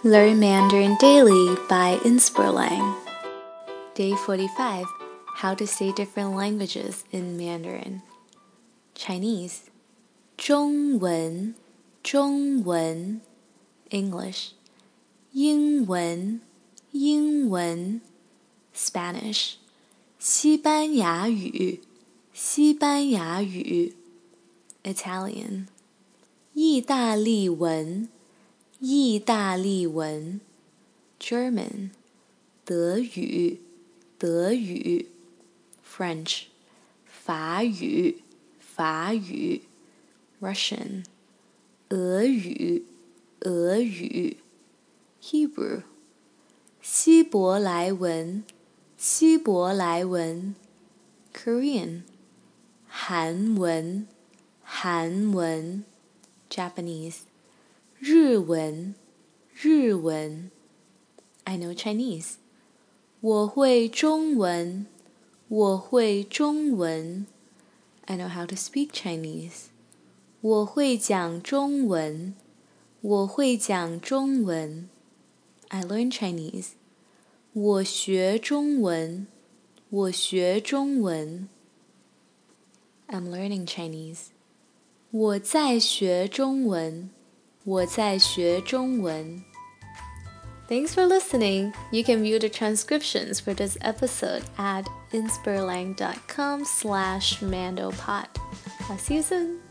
Learn Mandarin Daily by Inspirlang. Day 45. How to say different languages in Mandarin. Chinese. 中文, 中文. English. 英文, 英文. Spanish. 西班牙语, 西班牙语. Italian. 意大利文, 意大利文 German 德语德语 French 法语法语 Russian 俄语俄语 Hebrew 希伯来文希伯来文 Korean 韩文韩文 Japanese日文日文 I know Chinese 我会中文我会中文 I know how to speak Chinese 我会讲中文我会讲中文 I learn Chinese 我学中文我学中文 I'm learning Chinese 我在学中文我在学中文 Thanks for listening. You can view the transcriptions for this episode at inspirlang.com/mandopod. I'll see you soon.